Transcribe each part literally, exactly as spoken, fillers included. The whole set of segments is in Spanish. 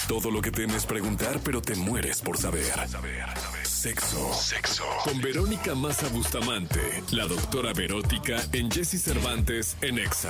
Todo lo que temes preguntar, pero te mueres por saber. Sexo. Sexo. Con Verónica Massa Bustamante, la doctora Verótica en Jessy Cervantes en Exa.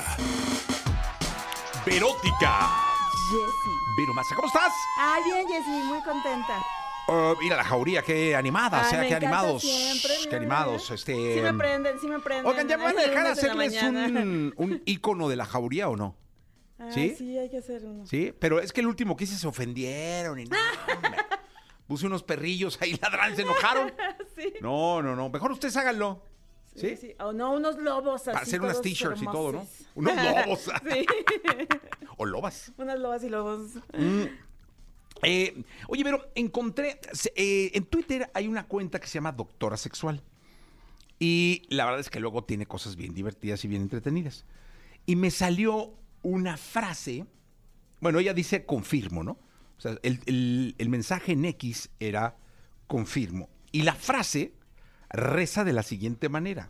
Verótica. Jessy. Vero Massa, ¿cómo estás? Ay, bien, Jessy, muy contenta. Uh, mira la jauría, qué animada, Ay, o sea, me qué encanta animados. siempre, Qué ¿no? animados. Este, Sí me prenden, sí me prenden. Oigan, ¿ya me van a Ay, dejar lunes en la hacerles mañana. un, un ícono de la jauría o no? Ay, ¿Sí? sí, hay que hacer uno. Sí, pero es que el último que hice se ofendieron y no, hombre. Puse unos perrillos ahí ladrando, se enojaron. Sí. No, no, no, mejor ustedes háganlo. Sí, ¿Sí? sí. O no, unos lobos así. Para hacer unas todos t-shirts y todo, ¿no? hermosos. Unos lobos. Sí. O lobas. Unas lobas y lobos. Mm. Eh, oye, pero encontré, eh, en Twitter hay una cuenta que se llama Doctora Sexual. Y la verdad es que luego tiene cosas bien divertidas y bien entretenidas. Y me salió una frase, bueno, ella dice confirmo, ¿no? O sea, el, el, el mensaje en X era confirmo. Y la frase reza de la siguiente manera.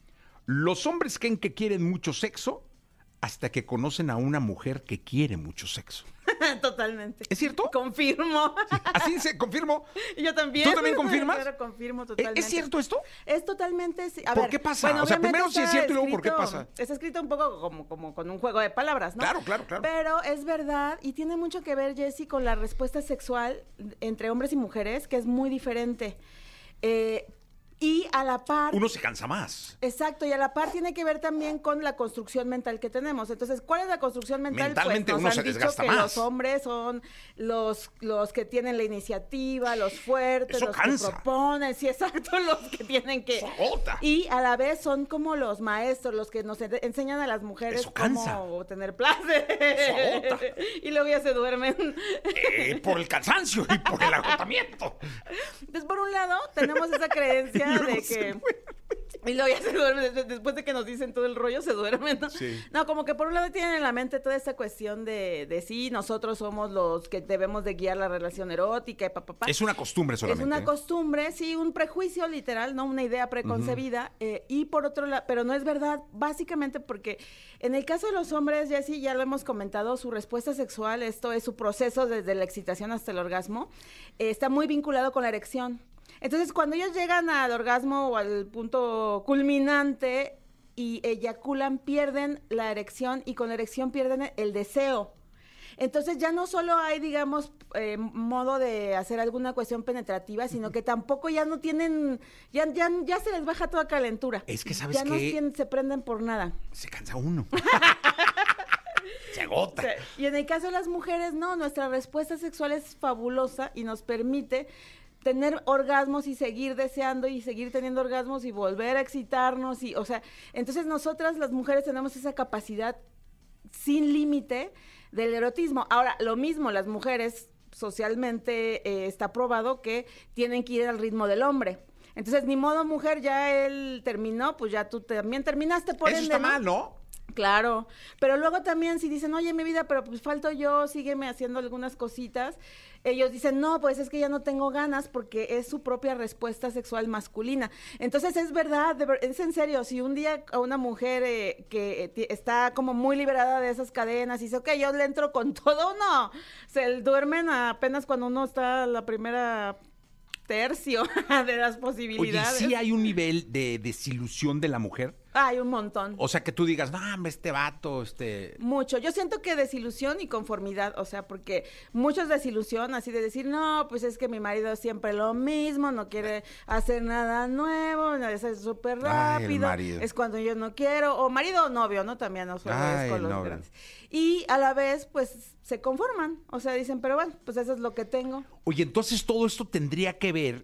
Los hombres creen que quieren mucho sexo hasta que conocen a una mujer que quiere mucho sexo. Totalmente. ¿Es cierto? Confirmo. Así se confirmo. Y yo también. ¿Tú también confirmas? Claro, confirmo ¿Es, totalmente. es cierto esto? Es totalmente... sí. A ¿Por ver, qué pasa? bueno, O sea, obviamente primero sí es está cierto y luego ¿por qué escrito- pasa? Está escrito un poco como, como con un juego de palabras, ¿no? Claro, claro, claro. Pero es verdad y tiene mucho que ver, Jessy, con la respuesta sexual entre hombres y mujeres, que es muy diferente. Eh, y a la par... Uno se cansa más. Exacto, y a la par tiene que ver también con la construcción mental que tenemos. Entonces, ¿cuál es la construcción mental? Mentalmente pues uno nos se han dicho desgasta que más. los hombres son los, los que tienen la iniciativa, los fuertes, Eso los cansa. que proponen, sí, exacto, los que tienen que... Eso agota. Y a la vez son como los maestros, los que nos en- enseñan a las mujeres Eso cansa. cómo tener placer. Eso agota. Y luego ya se duermen. Eh, por el cansancio y por el agotamiento. Entonces, por un lado, tenemos esa creencia Y luego de se que... Y luego ya se duermen, des- después de que nos dicen todo el rollo, se duermen, ¿no? Sí. No, como que por un lado tienen en la mente toda esta cuestión de, de sí, nosotros somos los que debemos de guiar la relación erótica y pa, pa, pa. Es una costumbre solamente. Es una ¿eh? costumbre, sí, un prejuicio literal, ¿no? Una idea preconcebida. eh, y por otro lado, pero no es verdad, básicamente porque en el caso de los hombres, Jessy, ya lo hemos comentado, su respuesta sexual, esto es su proceso desde la excitación hasta el orgasmo, eh, está muy vinculado con la erección. Entonces, cuando ellos llegan al orgasmo o al punto culminante y eyaculan, pierden la erección y con la erección pierden el deseo. Entonces, ya no solo hay, digamos, eh, modo de hacer alguna cuestión penetrativa, sino que tampoco ya no tienen, ya, ya, ya se les baja toda calentura. Es que, ¿sabes ya no qué? tienen- se prenden por nada. Se cansa uno. Se agota. O sea, y en el caso de las mujeres, no, nuestra respuesta sexual es fabulosa y nos permite tener orgasmos y seguir deseando y seguir teniendo orgasmos y volver a excitarnos y, o sea, entonces nosotras las mujeres tenemos esa capacidad sin límite del erotismo. Ahora, lo mismo, las mujeres socialmente eh, está probado que tienen que ir al ritmo del hombre. Entonces, ni modo, mujer, ya él terminó, pues ya tú también terminaste por Eso ende, está ¿no? mal, ¿no? Claro, pero luego también si dicen, oye, mi vida, pero pues falto yo, sígueme haciendo algunas cositas, ellos dicen, no, pues es que ya no tengo ganas porque es su propia respuesta sexual masculina. Entonces es verdad, de ver- es en serio, si un día a una mujer eh, que eh, ti- está como muy liberada de esas cadenas y dice, ok, yo le entro con todo, no, se duermen apenas cuando uno está a la primera tercio de las Oye, posibilidades. ¿sí hay un nivel de desilusión de la mujer? Hay un montón. O sea, que tú digas, no, hombre, este vato, este... Mucho. Yo siento que desilusión y conformidad, o sea, porque muchos desilusión, así de decir, no, pues es que mi marido siempre lo mismo, no quiere hacer nada nuevo, es súper Ay, el rápido, marido. es cuando yo no quiero, o marido o novio, ¿no? También no solo Ay, es con el los novio. grandes. Y a la vez, pues, se conforman, o sea, dicen, pero bueno, pues eso es lo que tengo. Oye, entonces todo esto tendría que ver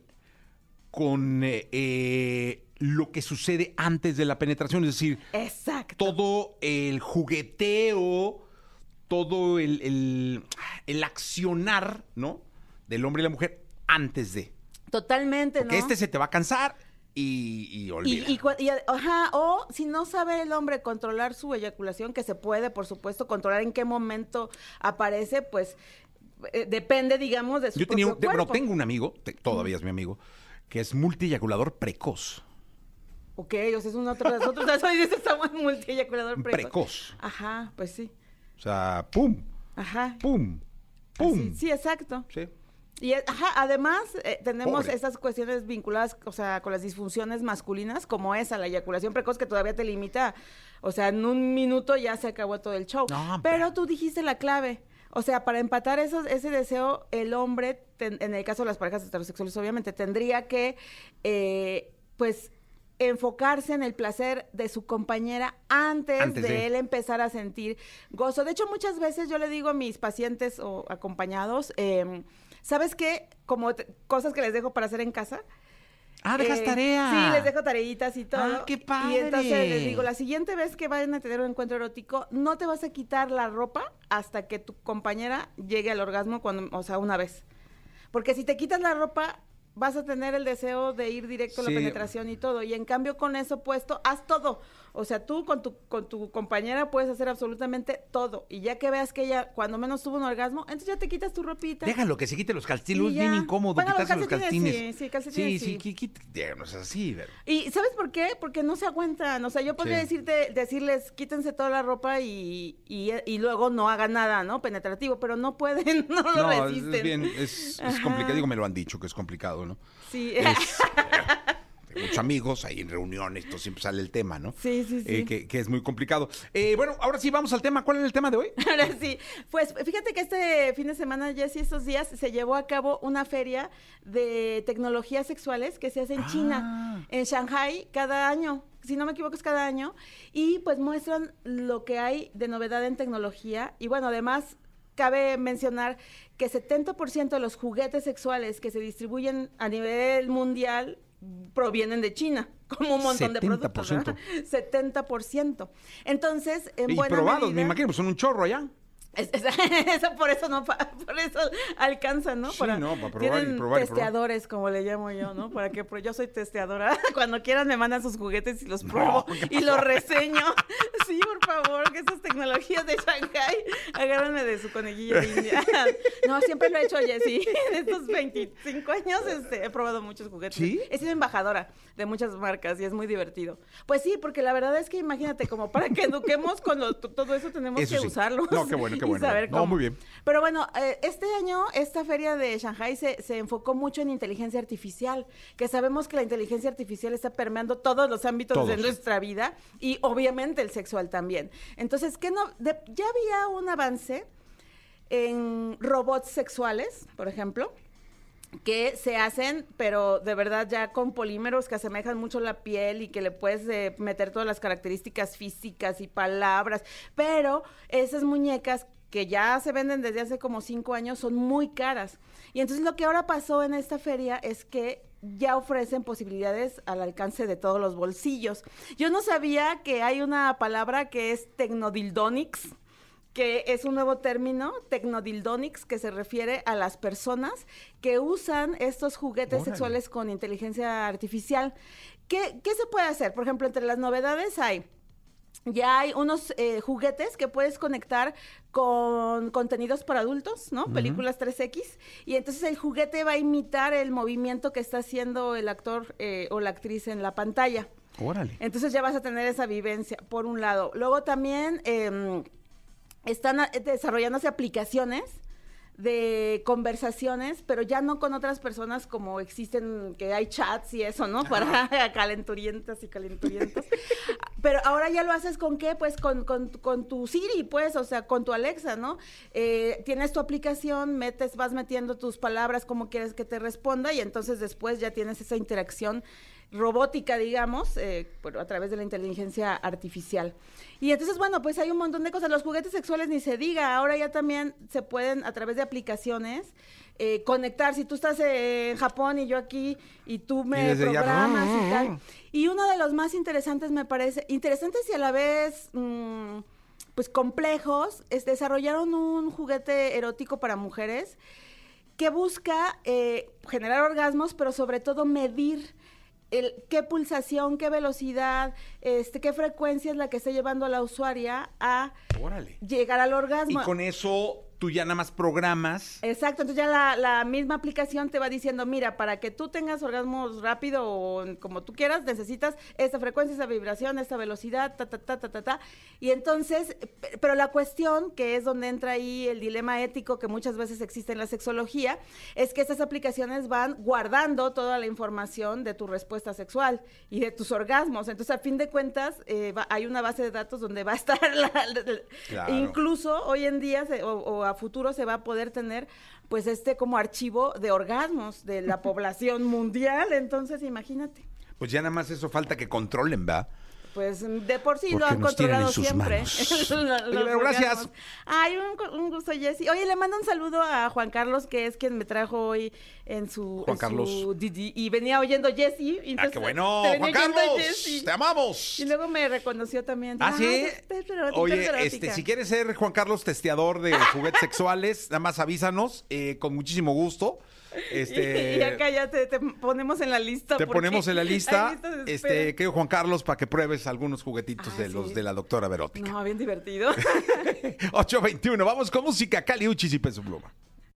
con eh, eh, lo que sucede antes de la penetración, es decir, Exacto. todo el jugueteo, todo el, el, el accionar, ¿no? Del hombre y la mujer antes de. Totalmente, Porque ¿no? este se te va a cansar y, y Y, olvida. y cua- y, ajá, o si no sabe el hombre controlar su eyaculación, que se puede, por supuesto, controlar en qué momento aparece, pues eh, depende, digamos, de su Yo tenía, un- propio bueno, cuerpo. tengo un amigo, te- todavía es mi amigo, que es multieyaculador precoz. Ok, o sea, es un otro, es otro, eso dices, estamos multieyaculador precoz. Precoz. Ajá, pues sí. O sea, pum, Ajá. pum, ¡Pum! Así, sí, exacto. Sí. Y ajá, además eh, tenemos Pobre. estas cuestiones vinculadas, o sea, con las disfunciones masculinas, como esa, la eyaculación precoz, que todavía te limita, o sea, en un minuto ya se acabó todo el show. No, pero tú dijiste la clave. O sea, para empatar esos, ese deseo, el hombre, ten, en el caso de las parejas heterosexuales, obviamente, tendría que, eh, pues, enfocarse en el placer de su compañera antes, Antes de, de- él empezar a sentir gozo. De hecho, muchas veces yo le digo a mis pacientes o acompañados, eh, ¿sabes qué? Como te- cosas que les dejo para hacer en casa. Ah, dejas Eh, tarea. Sí, les dejo tareitas y todo. Ah, qué padre. Y entonces les digo, la siguiente vez que vayan a tener un encuentro erótico, no te vas a quitar la ropa hasta que tu compañera llegue al orgasmo, cuando, o sea, una vez. Porque si te quitas la ropa, vas a tener el deseo de ir directo a la Sí. penetración y todo. Y en cambio, con eso puesto, haz todo. O sea, tú con tu, con tu compañera puedes hacer absolutamente todo. Y ya que veas que ella, cuando menos tuvo un orgasmo, entonces ya te quitas tu ropita. Déjalo que se quite los calcetines, Y bien ya. incómodo Bueno, los quitarse los calcetines, calcetines. sí, sí, calcetines, Sí, sí. sí, quí- quí- no es así, pero... Y ¿sabes por qué? Porque no se aguantan. O sea, yo podría Sí. decirte, decirles, quítense toda la ropa y, y, y luego no hagan nada, ¿no? Penetrativo, pero no pueden, no lo No, es- resisten. es bien, es, es Ajá. complicado. Digo, me lo han dicho que es complicado, ¿no? Sí. Es, eh, tengo muchos amigos, ahí en reuniones, esto siempre sale el tema, ¿no? Sí, sí, sí. Eh, que, que es muy complicado. Eh, bueno, ahora sí vamos al tema. ¿Cuál era el tema de hoy? Ahora sí, pues fíjate que este fin de semana, Jessy, estos días se llevó a cabo una feria de tecnologías sexuales que se hace en Ah. China, en Shanghai, cada año. Si no me equivoco, es cada año. Y pues muestran lo que hay de novedad en tecnología. Y bueno, además, cabe mencionar que setenta por ciento de los juguetes sexuales que se distribuyen a nivel mundial provienen de China, como un montón de setenta por productos. ciento. ¿verdad? setenta por ciento. Entonces, en Y buena probados, me medida- imagino, pues son un chorro allá. es- es- eso por eso no pa- por eso alcanza, ¿no? Sí, no, para probar y tienen probar y probar. testeadores, como le llamo yo, ¿no? Para que pro- yo soy testeadora. Cuando quieran me mandan sus juguetes y los pruebo y los reseño. Sí, por favor, que esas tecnologías de Shanghai, agárrenme de su conejillo de India. No, siempre lo he hecho, Jessy. En estos veinticinco años este, he probado muchos juguetes. ¿Sí? He sido embajadora de muchas marcas y es muy divertido. Pues sí, porque la verdad es que imagínate, como para que eduquemos con lo- todo eso tenemos Eso que sí. usarlos. No, qué bueno, qué y bueno. saber No, cómo. muy bien. Pero bueno, eh, este año esta feria de Shanghai se, se enfocó mucho en inteligencia artificial, que sabemos que la inteligencia artificial está permeando todos los ámbitos Todos. de nuestra vida y obviamente el sexual también. Entonces, ¿qué no? de- ya había un avance en robots sexuales, por ejemplo, que se hacen, pero de verdad ya con polímeros que asemejan mucho la piel y que le puedes eh, meter todas las características físicas y palabras, pero esas muñecas que ya se venden desde hace como cinco años son muy caras. Y entonces lo que ahora pasó en esta feria es que ya ofrecen posibilidades al alcance de todos los bolsillos. Yo no sabía que hay una palabra que es tecnodildonics, que es un nuevo término, tecnodildonics, que se refiere a las personas que usan estos juguetes Órale. sexuales con inteligencia artificial. ¿Qué, qué se puede hacer? Por ejemplo, entre las novedades hay... Ya hay unos eh, juguetes que puedes conectar con contenidos para adultos, ¿no? Películas tres equis. Y entonces el juguete va a imitar el movimiento que está haciendo el actor eh, o la actriz en la pantalla. Órale. Entonces ya vas a tener esa vivencia, por un lado. Luego también eh, están a- desarrollándose aplicaciones de conversaciones, pero ya no con otras personas como existen, que hay chats y eso, ¿no? Para calenturientas y calenturientos. Pero ahora ya lo haces con qué? Pues con, con, con tu Siri, pues, o sea, con tu Alexa, ¿no? Eh, tienes tu aplicación, metes, vas metiendo tus palabras como quieres que te responda y entonces después ya tienes esa interacción robótica, digamos, eh, pero a través de la inteligencia artificial. Y entonces, bueno, pues hay un montón de cosas. Los juguetes sexuales ni se diga, ahora ya también se pueden, a través de aplicaciones, eh, conectar. Si tú estás en Japón y yo aquí, y tú Y me desde allá, programas rum, y tal. rum. Y uno de los más interesantes, me parece, interesantes y a la vez... mmm, pues complejos, es, desarrollaron un juguete erótico para mujeres que busca eh, generar orgasmos, pero sobre todo medir el, qué pulsación, qué velocidad, este, qué frecuencia es la que está llevando a la usuaria a Órale. llegar al Y orgasmo. con eso tú ya nada más programas. Exacto, entonces ya la, la misma aplicación te va diciendo, mira, para que tú tengas orgasmos rápido o como tú quieras, necesitas esta frecuencia, esta vibración, esta velocidad, ta, ta, ta, ta, ta, ta. Y entonces, pero la cuestión, que es donde entra ahí el dilema ético que muchas veces existe en la sexología, es que estas aplicaciones van guardando toda la información de tu respuesta sexual y de tus orgasmos. Entonces, a fin de cuentas, eh, va, hay una base de datos donde va a estar la, la, Claro. incluso hoy en día se, o, o a futuro se va a poder tener pues este como archivo de orgasmos de la población mundial. Entonces, imagínate. Pues ya nada más eso falta que controlen, ¿va? Pues de por sí Porque lo han nos tienen controlado en sus siempre. manos. Los Oye, pero gracias. orgasmos. Ay, un, un gusto, Jessy. Oye, le mando un saludo a Juan Carlos, que es quien me trajo hoy en su... Juan en Carlos. su D D, y venía oyendo Jessy. y ¡Ah, entonces qué bueno! te venía ¡Juan oyendo Carlos! Jessy. ¡Te amamos! Y luego me reconoció también. ¿Ah, sí? Ay, está erótica, Oye, está este, erótica. si quieres ser Juan Carlos testeador de juguetes sexuales, nada más avísanos, eh, con muchísimo gusto. Este, Y acá ya te, te ponemos en la lista. te porque ponemos en la hay lista, listas de espera. este, querido Juan Carlos, para que pruebes algunos juguetitos Ah, de los sí. de la doctora Verótica. No, bien divertido. ocho veintiuno, vamos con música, Cali Uchis y Peso Pluma.